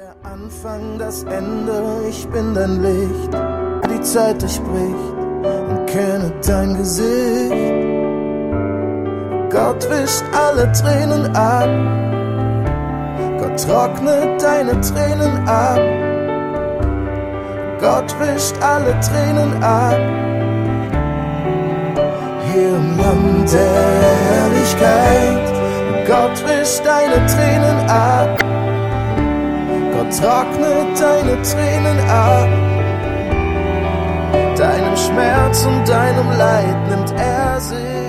Der Anfang, das Ende, ich bin dein Licht. Die Zeit durchbricht und kenne dein Gesicht. Gott wischt alle Tränen ab. Gott trocknet deine Tränen ab. Gott wischt alle Tränen ab. Hier im Land der Herrlichkeit. Gott wischt deine Tränen ab. Gott trocknet deine Tränen ab. Deinem Schmerz und deinem Leid nimmt er sich.